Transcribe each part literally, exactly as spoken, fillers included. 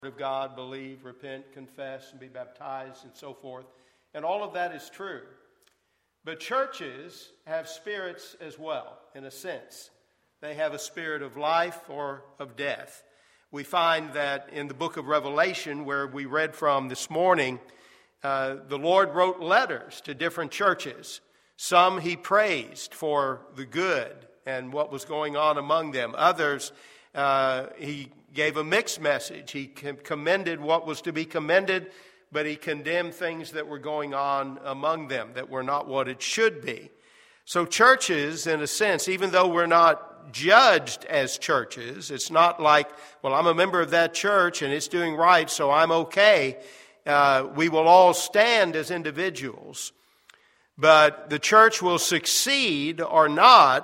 of God, believe, repent, confess, and be baptized, and so forth. And all of that is true. But churches have spirits as well, in a sense. They have a spirit of life or of death. We find that in the book of Revelation, where we read from this morning, uh, the Lord wrote letters to different churches. Some he praised for the good and what was going on among them. Others, uh, he gave a mixed message. He commended what was to be commended, but he condemned things that were going on among them that were not what it should be. So churches, in a sense, even though we're not judged as churches, it's not like, well, I'm a member of that church and it's doing right, so I'm okay. Uh, we will all stand as individuals. But the church will succeed or not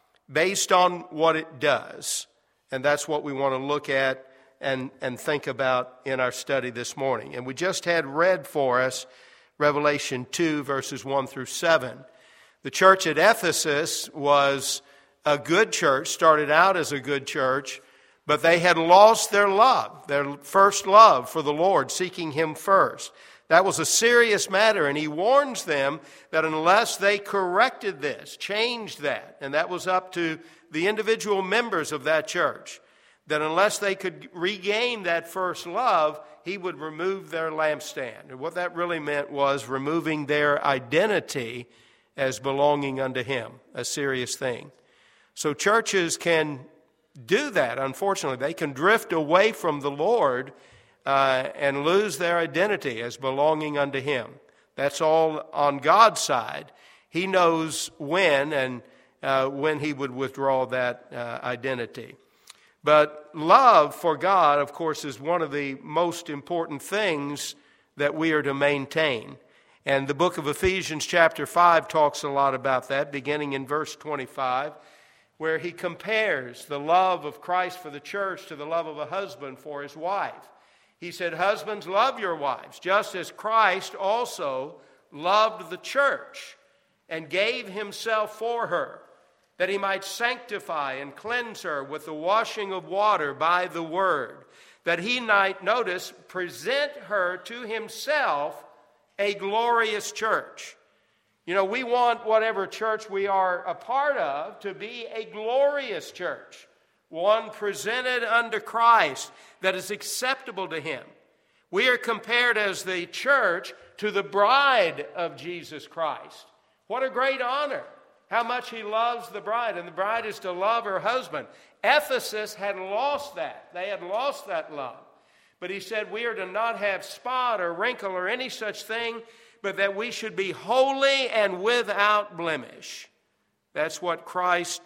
based on what it does. And that's what we want to look at and, and think about in our study this morning. And we just had read for us Revelation two, verses one through seven. The church at Ephesus was a good church, started out as a good church, but they had lost their love, their first love for the Lord, seeking Him first. That was a serious matter, and he warns them that unless they corrected this, changed that, and that was up to the individual members of that church, that unless they could regain that first love, he would remove their lampstand. And what that really meant was removing their identity as belonging unto him, a serious thing. So churches can do that, unfortunately. They can drift away from the Lord uh, and lose their identity as belonging unto him. That's all on God's side. He knows when and Uh, when he would withdraw that uh, identity. But love for God, of course, is one of the most important things that we are to maintain. And the book of Ephesians chapter five talks a lot about that, beginning in verse twenty-five, where he compares the love of Christ for the church to the love of a husband for his wife. He said, "Husbands, love your wives, just as Christ also loved the church and gave himself for her, that he might sanctify and cleanse her with the washing of water by the word, that he might," notice, "present her to himself a glorious church." You know, we want whatever church we are a part of to be a glorious church, one presented unto Christ that is acceptable to him. We are compared as the church to the bride of Jesus Christ. What a great honor. How much he loves the bride, and the bride is to love her husband. Ephesus had lost that. They had lost that love. But he said we are to not have spot or wrinkle or any such thing, but that we should be holy and without blemish. That's what Christ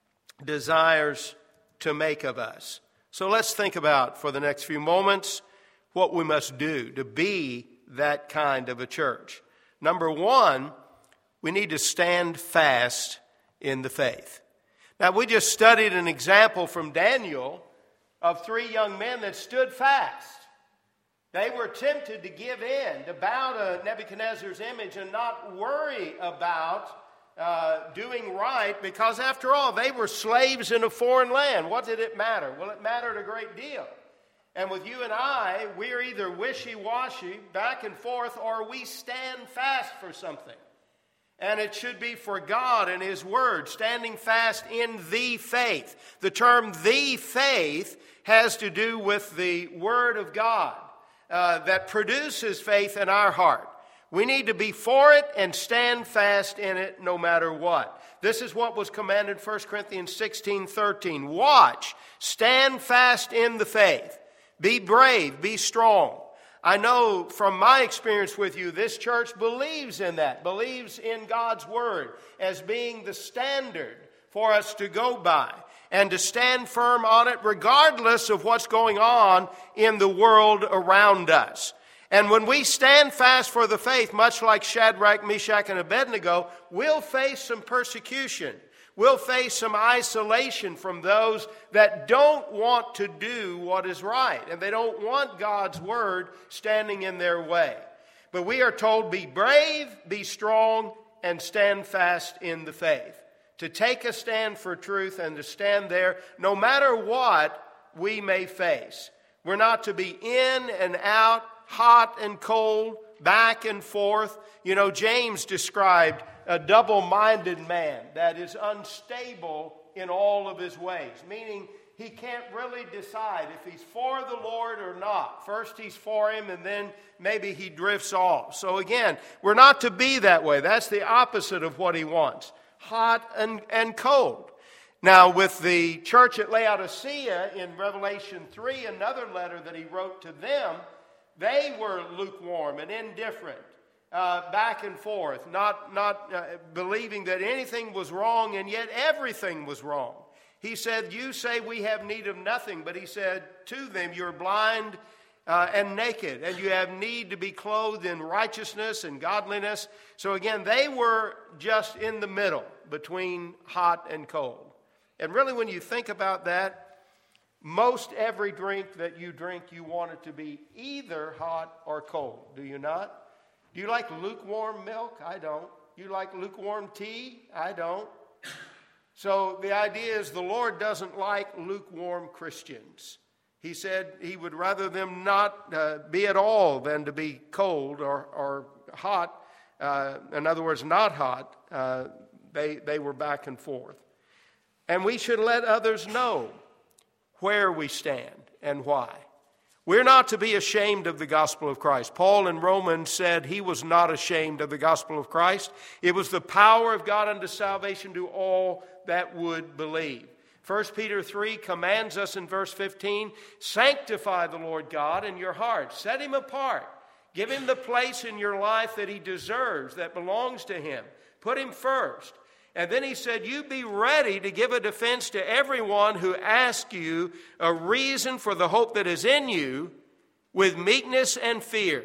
desires to make of us. So let's think about, for the next few moments, what we must do to be that kind of a church. Number one, we need to stand fast in the faith. Now, we just studied an example from Daniel of three young men that stood fast. They were tempted to give in, to bow to Nebuchadnezzar's image and not worry about uh, doing right, because after all, they were slaves in a foreign land. What did it matter? Well, it mattered a great deal. And with you and I, we're either wishy-washy, back and forth, or we stand fast for something. And it should be for God and his word, standing fast in the faith. The term the faith has to do with the word of God uh, that produces faith in our heart. We need to be for it and stand fast in it no matter what. This is what was commanded, First Corinthians sixteen thirteen. Watch, stand fast in the faith. Be brave, be strong. I know from my experience with you, this church believes in that, believes in God's word as being the standard for us to go by and to stand firm on it regardless of what's going on in the world around us. And when we stand fast for the faith, much like Shadrach, Meshach, and Abednego, we'll face some persecution. We'll face some isolation from those that don't want to do what is right, and they don't want God's word standing in their way. But we are told, be brave, be strong, and stand fast in the faith. To take a stand for truth and to stand there no matter what we may face. We're not to be in and out, hot and cold, back and forth. You know, James described a double-minded man that is unstable in all of his ways, meaning he can't really decide if he's for the Lord or not. First he's for him, and then maybe he drifts off. So again, we're not to be that way. That's the opposite of what he wants, hot and, and cold. Now, with the church at Laodicea in Revelation three, another letter that he wrote to them, they were lukewarm and indifferent, uh, back and forth, not, not uh, believing that anything was wrong, and yet everything was wrong. He said, you say we have need of nothing, but he said to them, you're blind uh, and naked, and you have need to be clothed in righteousness and godliness. So again, they were just in the middle between hot and cold. And really, when you think about that, most every drink that you drink, you want it to be either hot or cold. Do you not? Do you like lukewarm milk? I don't. You like lukewarm tea? I don't. So the idea is the Lord doesn't like lukewarm Christians. He said he would rather them not uh, be at all than to be cold or, or hot. Uh, in other words, not hot. Uh, they, they were back and forth. And we should let others know where we stand and why. We're not to be ashamed of the gospel of Christ. Paul in Romans said he was not ashamed of the gospel of Christ. It was the power of God unto salvation to all that would believe. First Peter three commands us in verse fifteen, sanctify the Lord God in your heart. Set him apart. Give him the place in your life that he deserves, that belongs to him. Put him first. And then he said, you be ready to give a defense to everyone who asks you a reason for the hope that is in you with meekness and fear.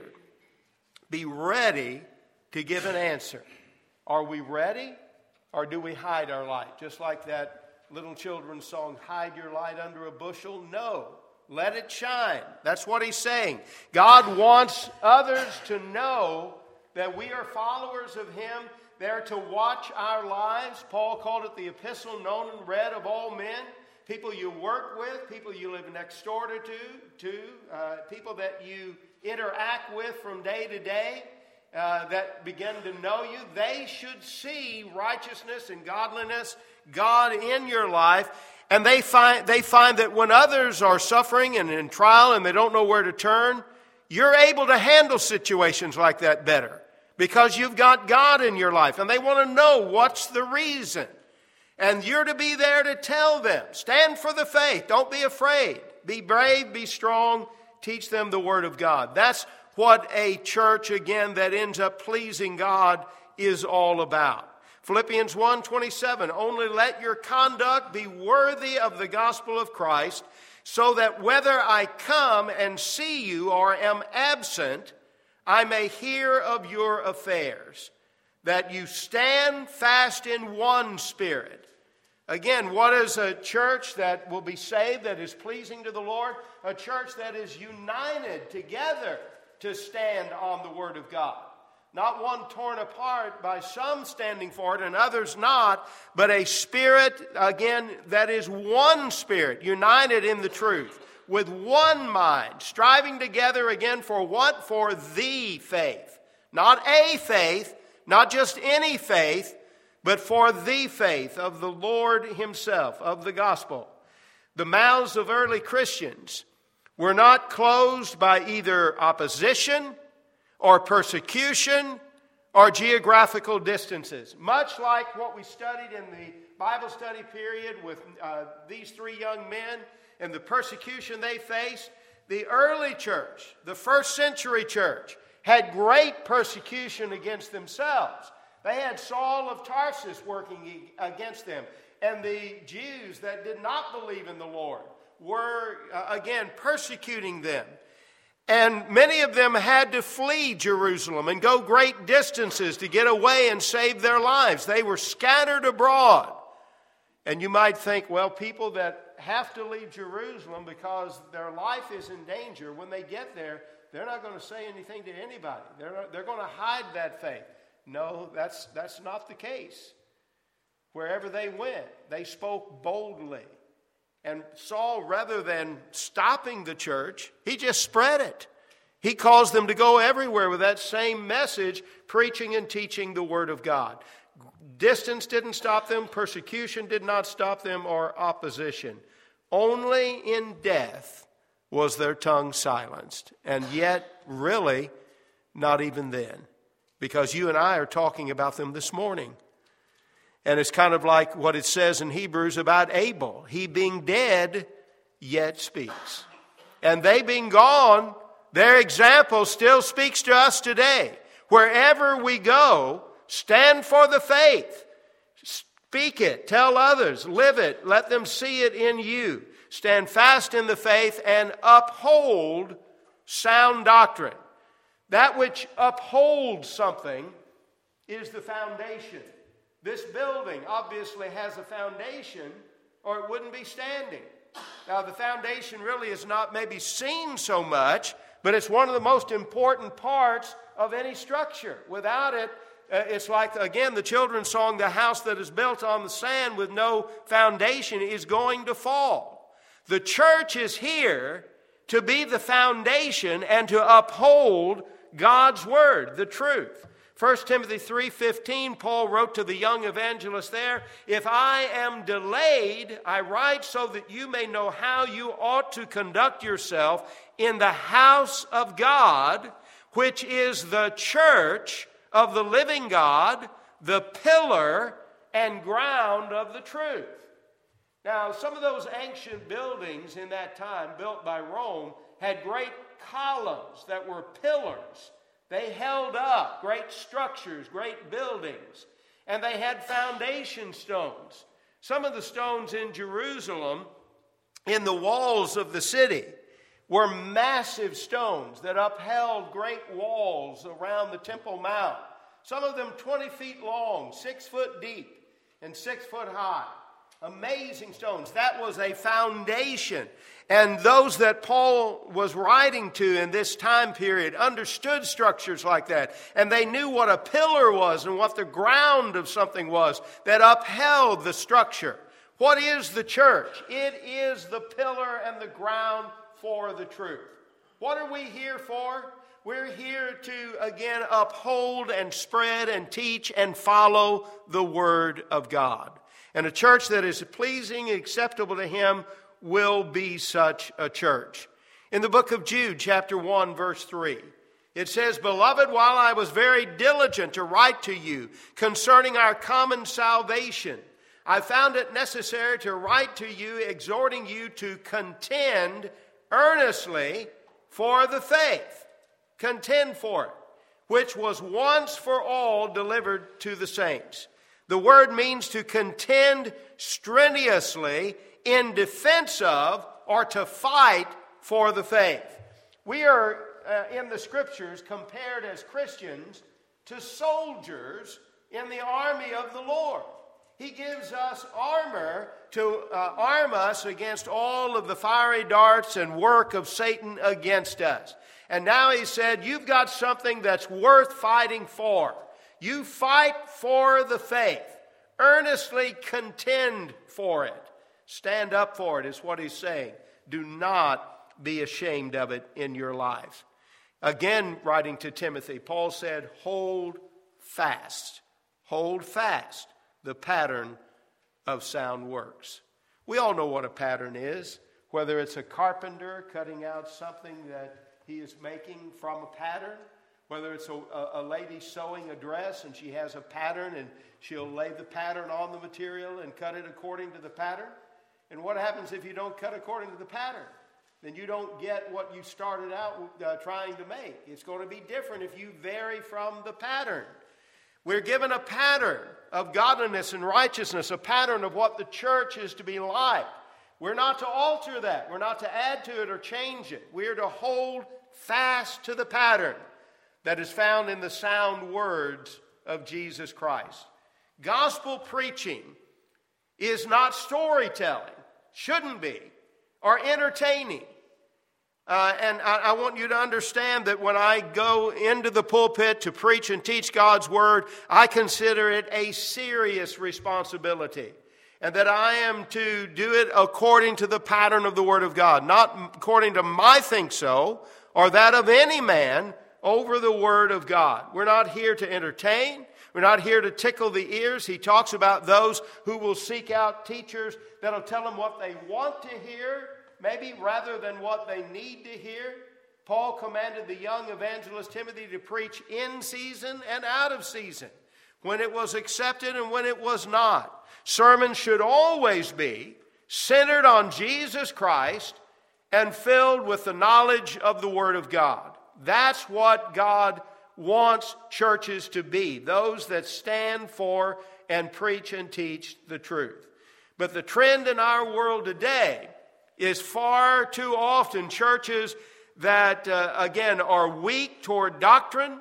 Be ready to give an answer. Are we ready, or do we hide our light? Just like that little children's song, hide your light under a bushel. No, let it shine. That's what he's saying. God wants others to know that we are followers of him. They're to watch our lives. Paul called it the epistle known and read of all men. People you work with, people you live next door to, to uh, people that you interact with from day to day, uh, that begin to know you. They should see righteousness and godliness, God in your life. And they find, they find that when others are suffering and in trial and they don't know where to turn, you're able to handle situations like that better. Because you've got God in your life, and they want to know what's the reason. And you're to be there to tell them. Stand for the faith. Don't be afraid. Be brave, be strong. Teach them the Word of God. That's what a church, again, that ends up pleasing God is all about. Philippians one twenty-seven, only let your conduct be worthy of the gospel of Christ, so that whether I come and see you or am absent, I may hear of your affairs, that you stand fast in one spirit. Again, what is a church that will be saved, that is pleasing to the Lord? A church that is united together to stand on the Word of God. Not one torn apart by some standing for it and others not, but a spirit, again, that is one spirit, united in the truth. With one mind, striving together again for what? For the faith. Not a faith, not just any faith, but for the faith of the Lord himself, of the gospel. The mouths of early Christians were not closed by either opposition or persecution or geographical distances. Much like what we studied in the Bible study period with uh, these three young men, and the persecution they faced, the early church, the first century church, had great persecution against themselves. They had Saul of Tarsus working against them. And the Jews that did not believe in the Lord were, uh, again, persecuting them. And many of them had to flee Jerusalem and go great distances to get away and save their lives. They were scattered abroad. And you might think, well, people that have to leave Jerusalem because their life is in danger, when they get there, they're not going to say anything to anybody. They're, not, they're going to hide that faith. No, that's, that's not the case. Wherever they went, they spoke boldly And Saul, rather than stopping the church, he just spread it. He caused them to go everywhere with that same message, preaching and teaching the Word of God. Distance didn't stop them. Persecution did not stop them, or opposition. Only in death was their tongue silenced. And yet, really, not even then. Because you and I are talking about them this morning. And it's kind of like what it says in Hebrews about Abel. He being dead, yet speaks. And they being gone, their example still speaks to us today. Wherever we go, stand for the faith. Speak it. Tell others. Live it. Let them see it in you. Stand fast in the faith and uphold sound doctrine. That which upholds something is the foundation. This building obviously has a foundation, or it wouldn't be standing. Now, the foundation really is not maybe seen so much, but it's one of the most important parts of any structure. Without it, uh, it's like, again, the children's song, the house that is built on the sand with no foundation is going to fall. The church is here to be the foundation and to uphold God's word, the truth. First Timothy three fifteen, Paul wrote to the young evangelist there, "If I am delayed, I write so that you may know how you ought to conduct yourself in the house of God, which is the church of the living God, the pillar and ground of the truth." Now, some of those ancient buildings in that time, built by Rome, had great columns that were pillars. They held up great structures, great buildings, and they had foundation stones. Some of the stones in Jerusalem, in the walls of the city, were massive stones that upheld great walls around the Temple Mount. Some of them twenty feet long, six foot deep, and six foot high. Amazing stones. That was a foundation. And those that Paul was writing to in this time period understood structures like that. And they knew what a pillar was and what the ground of something was that upheld the structure. What is the church? It is the pillar and the ground for the truth. What are we here for? We're here to, again, uphold and spread and teach and follow the Word of God. And a church that is pleasing and acceptable to Him will be such a church. In the book of Jude, chapter one, verse three, it says, "Beloved, while I was very diligent to write to you concerning our common salvation, I found it necessary to write to you, exhorting you to contend earnestly for the faith." Contend for it, which was once for all delivered to the saints. The word means to contend strenuously in defense of or to fight for the faith. We are uh, in the Scriptures compared as Christians to soldiers in the army of the Lord. He gives us armor to uh, arm us against all of the fiery darts and work of Satan against us. And now he said, you've got something that's worth fighting for. You fight for the faith. Earnestly contend for it. Stand up for it is what he's saying. Do not be ashamed of it in your lives. Again, writing to Timothy, Paul said, hold fast. Hold fast the pattern of sound works. We all know what a pattern is, whether it's a carpenter cutting out something that he is making from a pattern, whether it's a, a lady sewing a dress and she has a pattern and she'll lay the pattern on the material and cut it according to the pattern. And what happens if you don't cut according to the pattern? Then you don't get what you started out uh, trying to make. It's going to be different if you vary from the pattern. We're given a pattern of godliness and righteousness, a pattern of what the church is to be like. We're not to alter that. We're not to add to it or change it. We're to hold fast to the pattern that is found in the sound words of Jesus Christ. Gospel preaching is not storytelling, shouldn't be, or entertaining. Uh, and I, I want you to understand that when I go into the pulpit to preach and teach God's Word, I consider it a serious responsibility. and that I am to do it according to the pattern of the Word of God, not according to my think so or that of any man over the Word of God. We're not here to entertain. We're not here to tickle the ears. He talks about those who will seek out teachers that'll tell them what they want to hear, maybe rather than what they need to hear. Paul commanded the young evangelist Timothy to preach in season and out of season, when it was accepted and when it was not. Sermons should always be centered on Jesus Christ and filled with the knowledge of the Word of God. That's what God wants churches to be, those that stand for and preach and teach the truth. But the trend in our world today is far too often churches that, uh, again, are weak toward doctrine.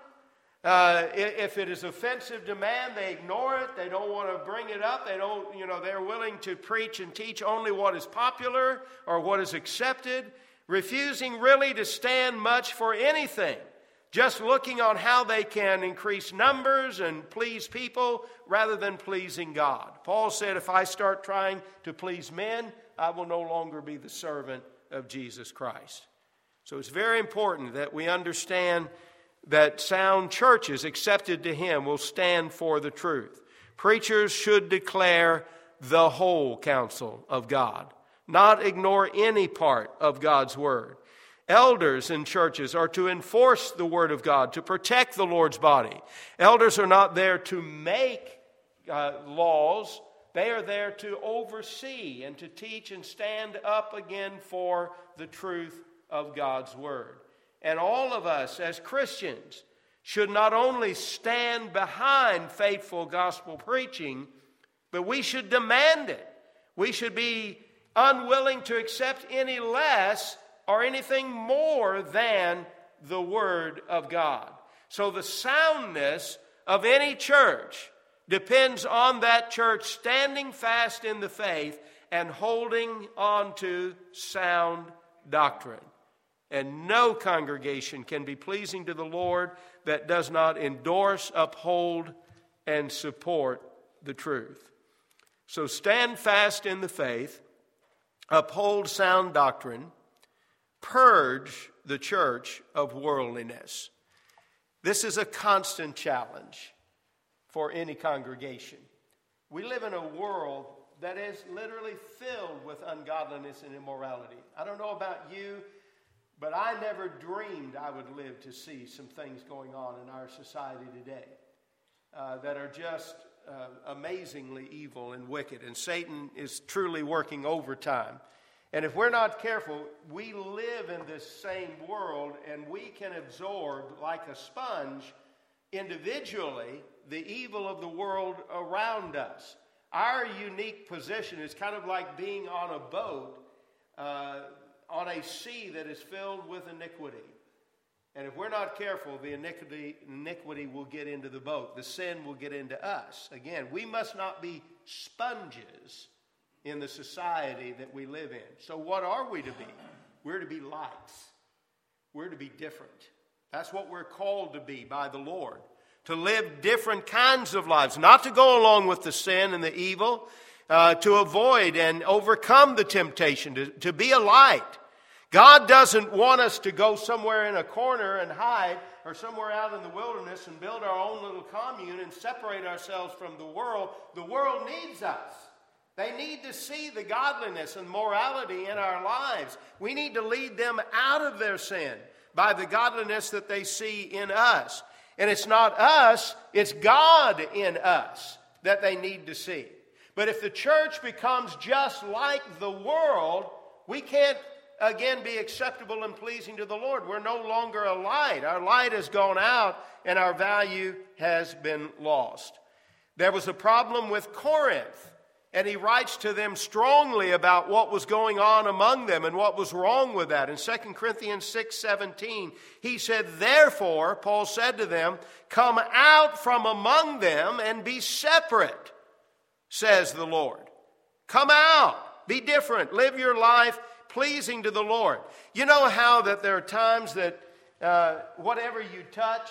Uh, if it is offensive to man, they ignore it. They don't want to bring it up. They don't, you know, they're willing to preach and teach only what is popular or what is accepted, refusing really to stand much for anything, just looking on how they can increase numbers and please people rather than pleasing God. Paul said, if I start trying to please men, I will no longer be the servant of Jesus Christ. So it's very important that we understand that sound churches accepted to Him will stand for the truth. Preachers should declare the whole counsel of God, not ignore any part of God's Word. Elders in churches are to enforce the Word of God, to protect the Lord's body. Elders are not there to make uh, laws. They are there to oversee and to teach and stand up again for the truth of God's Word. And all of us as Christians should not only stand behind faithful gospel preaching, but we should demand it. We should be unwilling to accept any less or anything more than the Word of God. So the soundness of any church depends on that church standing fast in the faith and holding on to sound doctrine. And no congregation can be pleasing to the Lord that does not endorse, uphold, and support the truth. So stand fast in the faith, uphold sound doctrine, purge the church of worldliness. This is a constant challenge for any congregation. We live in a world that is literally filled with ungodliness and immorality. I don't know about you, but I never dreamed I would live to see some things going on in our society today uh, that are just uh, amazingly evil and wicked. And Satan is truly working overtime. And if we're not careful, we live in this same world and we can absorb like a sponge individually the evil of the world around us. Our unique position is kind of like being on a boat uh, on a sea that is filled with iniquity. And if we're not careful, the iniquity, iniquity will get into the boat. The sin will get into us. Again, we must not be sponges in the society that we live in. So what are we to be? We're to be lights. We're to be different. That's what we're called to be by the Lord. To live different kinds of lives. Not to go along with the sin and the evil. Uh, to avoid and overcome the temptation. To, to be a light. God doesn't want us to go somewhere in a corner and hide, or somewhere out in the wilderness and build our own little commune and separate ourselves from the world. The world needs us. They need to see the godliness and morality in our lives. We need to lead them out of their sin by the godliness that they see in us. And it's not us, it's God in us that they need to see. But if the church becomes just like the world, we can't again be acceptable and pleasing to the Lord. We're no longer a light. Our light has gone out and our value has been lost. There was a problem with Corinth, and he writes to them strongly about what was going on among them and what was wrong with that. In Second Corinthians six seventeen, he said, "Therefore," Paul said to them, "come out from among them and be separate, says the Lord." Come out, be different, live your life pleasing to the Lord. You know how that there are times that uh, whatever you touch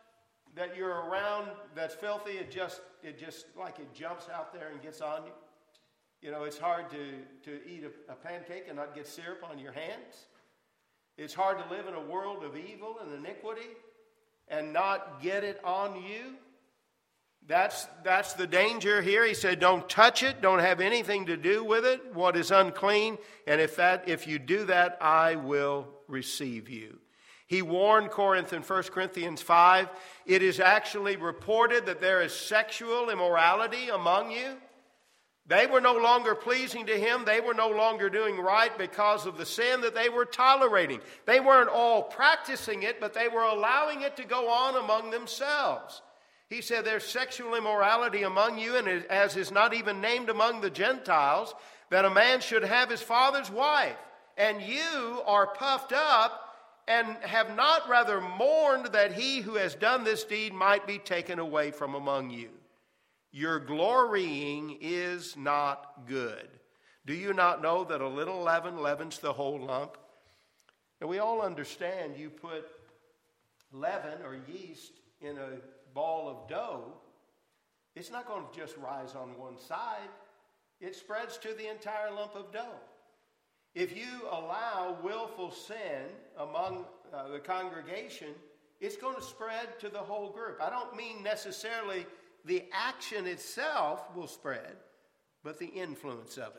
that you're around that's filthy, it just, it just like it jumps out there and gets on you. You know, it's hard to, to eat a, a pancake and not get syrup on your hands. It's hard to live in a world of evil and iniquity and not get it on you. That's, that's the danger here. He said, don't touch it. Don't have anything to do with it, what is unclean. And if that, if you do that, I will receive you. He warned Corinth in First Corinthians five, it is actually reported that there is sexual immorality among you. They were no longer pleasing to him. They were no longer doing right because of the sin that they were tolerating. They weren't all practicing it, but they were allowing it to go on among themselves. He said there's sexual immorality among you, and as is not even named among the Gentiles, that a man should have his father's wife. And you are puffed up and have not rather mourned that he who has done this deed might be taken away from among you. Your glorying is not good. Do you not know that a little leaven leavens the whole lump? And we all understand you put leaven or yeast in a ball of dough, it's not going to just rise on one side. It spreads to the entire lump of dough. If you allow willful sin among uh, the congregation, it's going to spread to the whole group. I don't mean necessarily the action itself will spread, but the influence of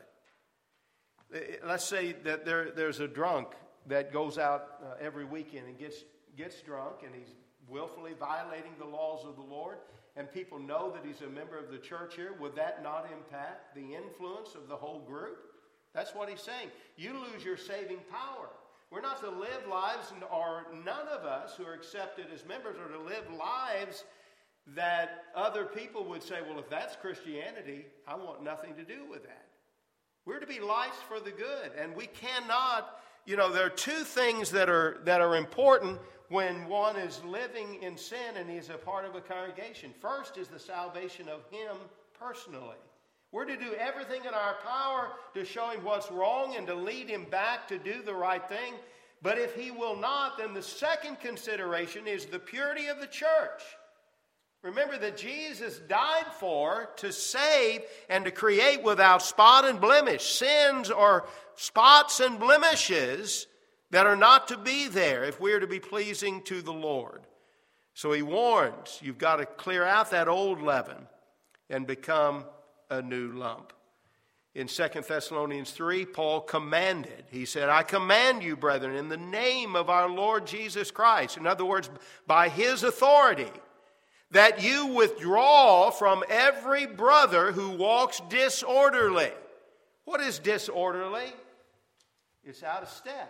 it. Let's say that there, there's a drunk that goes out uh, every weekend and gets, gets drunk, and he's willfully violating the laws of the Lord, and people know that he's a member of the church here. Would that not impact the influence of the whole group? That's what he's saying. You lose your saving power. We're not to live lives, or none of us who are accepted as members are to live lives that other people would say, well, if that's Christianity, I want nothing to do with that. We're to be lights for the good, and we cannot, you know, there are two things that are that are important when one is living in sin and he's a part of a congregation. First is the salvation of him personally. We're to do everything in our power to show him what's wrong and to lead him back to do the right thing. But if he will not, then the second consideration is the purity of the church. Remember that Jesus died for, to save, and to create without spot and blemish. Sins or spots and blemishes that are not to be there if we are to be pleasing to the Lord. So he warns, you've got to clear out that old leaven and become a new lump. In Second Thessalonians three, Paul commanded. He said, I command you, brethren, in the name of our Lord Jesus Christ. In other words, by his authority, that you withdraw from every brother who walks disorderly. What is disorderly? It's out of step.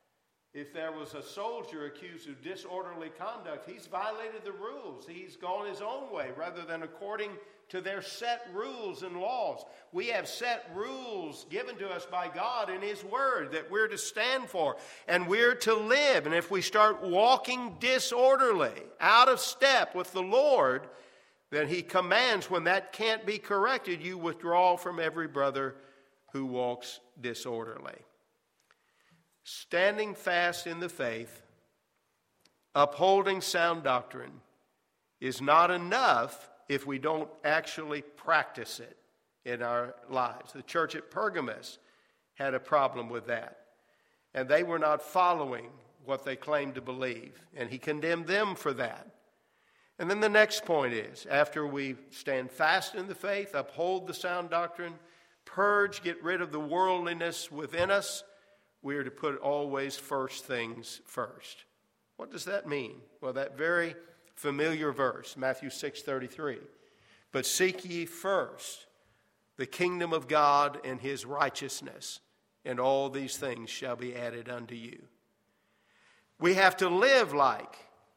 If there was a soldier accused of disorderly conduct, he's violated the rules. He's gone his own way rather than according to their set rules and laws. We have set rules given to us by God in his word that we're to stand for and we're to live. And if we start walking disorderly, out of step with the Lord, then he commands when that can't be corrected, you withdraw from every brother who walks disorderly. Standing fast in the faith, upholding sound doctrine, is not enough if we don't actually practice it in our lives. The church at Pergamos had a problem with that, and they were not following what they claimed to believe, and he condemned them for that. And then the next point is, after we stand fast in the faith, uphold the sound doctrine, purge, get rid of the worldliness within us, we are to put always first things first. What does that mean? Well, that very familiar verse, Matthew six thirty-three. But seek ye first the kingdom of God and his righteousness, and all these things shall be added unto you. We have to live like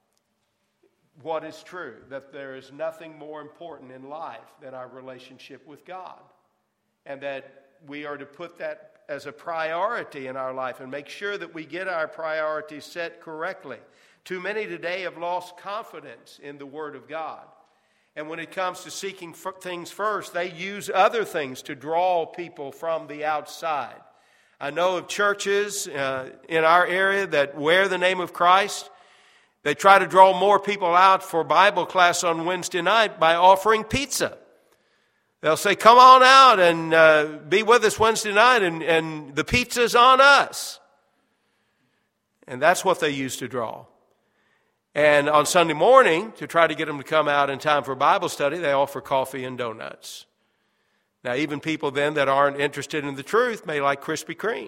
what is true, that there is nothing more important in life than our relationship with God, and that we are to put that as a priority in our life and make sure that we get our priorities set correctly. Too many today have lost confidence in the Word of God. And when it comes to seeking things first, they use other things to draw people from the outside. I know of churches uh, in our area that wear the name of Christ. They try to draw more people out for Bible class on Wednesday night by offering pizza. They'll say, come on out and uh, be with us Wednesday night, and, and the pizza's on us. And that's what they used to draw. And on Sunday morning, to try to get them to come out in time for Bible study, they offer coffee and donuts. Now, even people then that aren't interested in the truth may like Krispy Kreme.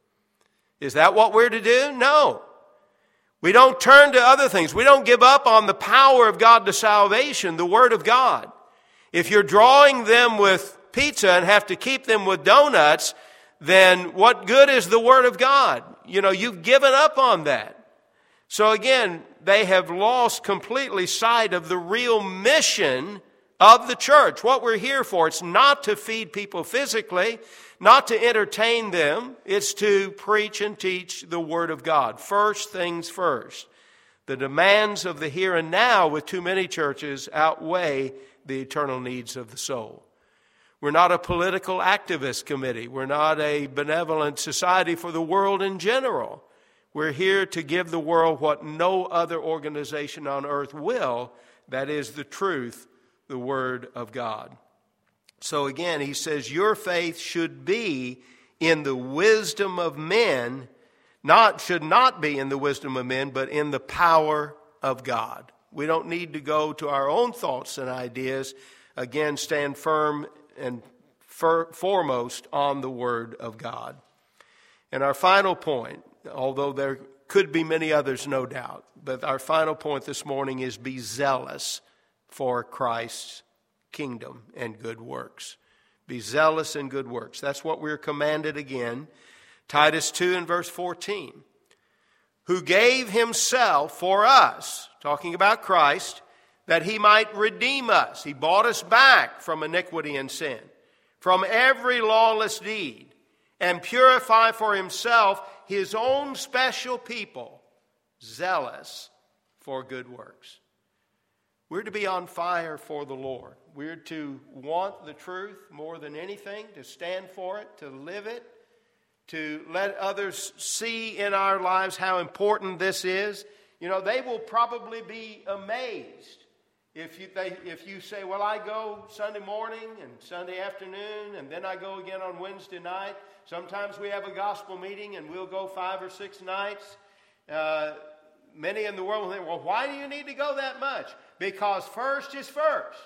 Is that what we're to do? No. We don't turn to other things. We don't give up on the power of God to salvation, the Word of God. If you're drawing them with pizza and have to keep them with donuts, then what good is the Word of God? You know, you've given up on that. So again, they have lost completely sight of the real mission of the church. What we're here for, it's not to feed people physically, not to entertain them. It's to preach and teach the Word of God. First things first. The demands of the here and now with too many churches outweigh the eternal needs of the soul. We're not a political activist committee. We're not a benevolent society for the world in general. We're here to give the world what no other organization on earth will, that is the truth, the Word of God. So again, he says, your faith should be in the wisdom of men, not should not be in the wisdom of men, but in the power of God. We don't need to go to our own thoughts and ideas. Again, stand firm and fir- foremost on the Word of God. And our final point, although there could be many others, no doubt, but our final point this morning is be zealous for Christ's kingdom and good works. Be zealous in good works. That's what we're commanded again. Titus two and verse fourteen. Who gave himself for us, talking about Christ, that he might redeem us. He bought us back from iniquity and sin, from every lawless deed, and purify for himself his own special people, zealous for good works. We're to be on fire for the Lord. We're to want the truth more than anything, to stand for it, to live it, to let others see in our lives how important this is. You know, they will probably be amazed if you, they, if you say, well, I go Sunday morning and Sunday afternoon, and then I go again on Wednesday night. Sometimes we have a gospel meeting and we'll go five or six nights. Uh, many in the world will think, well, why do you need to go that much? Because first is first.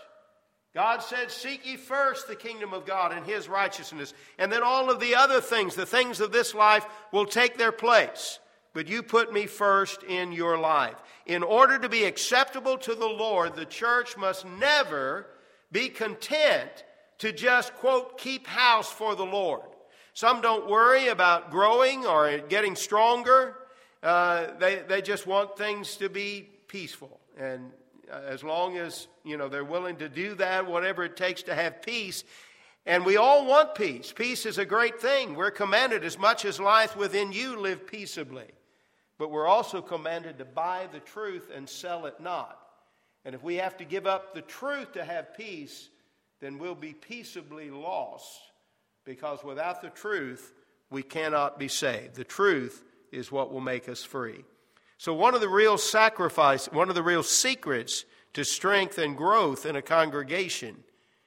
God said, seek ye first the kingdom of God and his righteousness. And then all of the other things, the things of this life, will take their place. But you put me first in your life. In order to be acceptable to the Lord, the church must never be content to just, quote, keep house for the Lord. Some don't worry about growing or getting stronger. Uh, they, they just want things to be peaceful. And as long as, you know, they're willing to do that, whatever it takes to have peace. And we all want peace. Peace is a great thing. We're commanded, as much as life within you, live peaceably. But we're also commanded to buy the truth and sell it not. And if we have to give up the truth to have peace, then we'll be peaceably lost. Because without the truth, we cannot be saved. The truth is what will make us free. So one of the real sacrifice, one of the real secrets to strength and growth in a congregation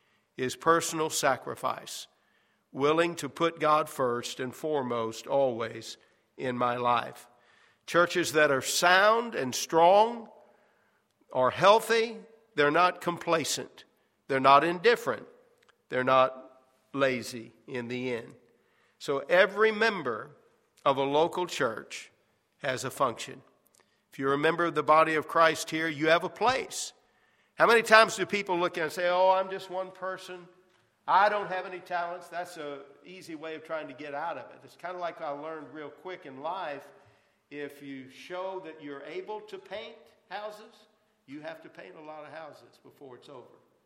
is personal sacrifice. Willing to put God first and foremost always in my life. Churches that are sound and strong are healthy. They're not complacent. They're not indifferent. They're not lazy in the end. So every member of a local church has a function. If you're a member of the body of Christ here, you have a place. How many times do people look and say, oh, I'm just one person. I don't have any talents. That's an easy way of trying to get out of it. It's kind of like I learned real quick in life. If you show that you're able to paint houses, you have to paint a lot of houses before it's over.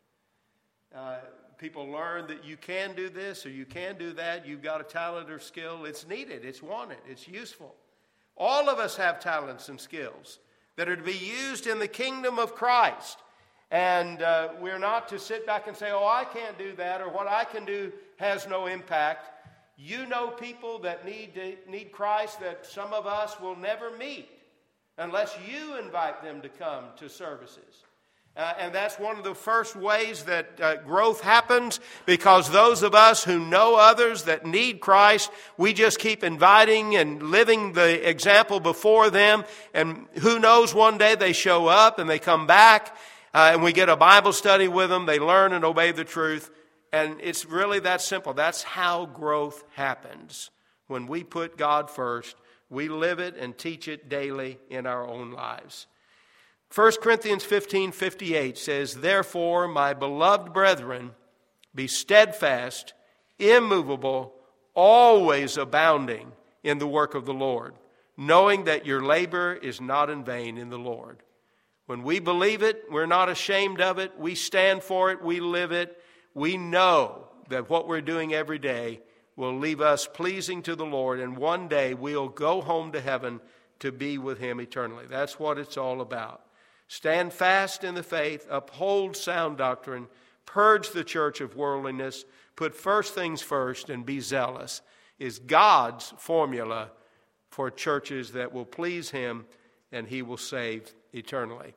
Uh, people learn that you can do this or you can do that. You've got a talent or skill. It's needed. It's wanted. It's useful. All of us have talents and skills that are to be used in the kingdom of Christ. And uh, we're not to sit back and say, oh, I can't do that, or what I can do has no impact. You know people that need to, need Christ that some of us will never meet unless you invite them to come to services. Uh, and that's one of the first ways that uh, growth happens, because those of us who know others that need Christ, we just keep inviting and living the example before them. And who knows, one day they show up and they come back uh, and we get a Bible study with them. They learn and obey the truth. And it's really that simple. That's how growth happens. When we put God first, we live it and teach it daily in our own lives. First Corinthians fifteen fifty-eight says, "Therefore, my beloved brethren, be steadfast, immovable, always abounding in the work of the Lord, knowing that your labor is not in vain in the Lord." When we believe it, we're not ashamed of it. We stand for it. We live it. We know that what we're doing every day will leave us pleasing to the Lord, and one day we'll go home to heaven to be with Him eternally. That's what it's all about. Stand fast in the faith, uphold sound doctrine, purge the church of worldliness, put first things first, and be zealous is God's formula for churches that will please Him and He will save eternally.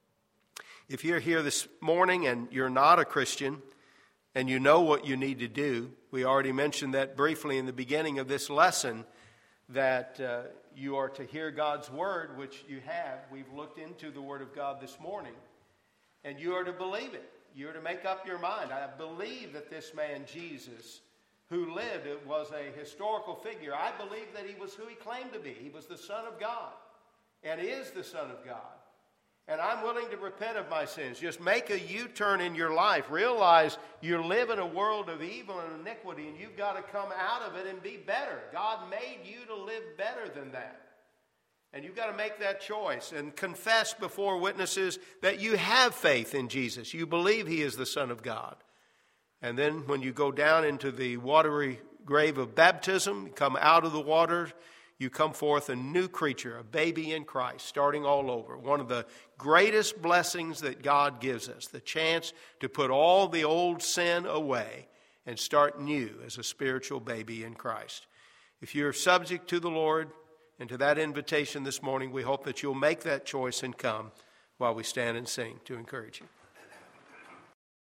If you're here this morning and you're not a Christian and you know what you need to do, we already mentioned that briefly in the beginning of this lesson, that uh, you are to hear God's word, which you have. We've looked into the word of God this morning, and you are to believe it. You are to make up your mind. I believe that this man Jesus, who lived, was a historical figure. I believe that he was who he claimed to be. He was the Son of God, and is the Son of God. And I'm willing to repent of my sins. Just make a U-turn in your life. Realize you live in a world of evil and iniquity, and you've got to come out of it and be better. God made you to live better than that. And you've got to make that choice and confess before witnesses that you have faith in Jesus. You believe He is the Son of God. And then when you go down into the watery grave of baptism, you come out of the water, you come forth a new creature, a baby in Christ, starting all over. One of the greatest blessings that God gives us, the chance to put all the old sin away and start new as a spiritual baby in Christ. If you're subject to the Lord and to that invitation this morning, we hope that you'll make that choice and come while we stand and sing to encourage you.